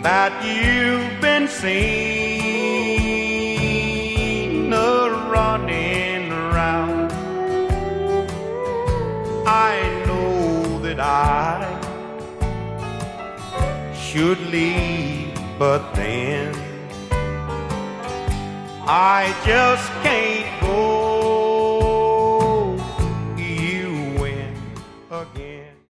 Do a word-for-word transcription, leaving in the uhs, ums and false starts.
that you've been seen a running around. I know that I should leave, but then I just can't go. You win again.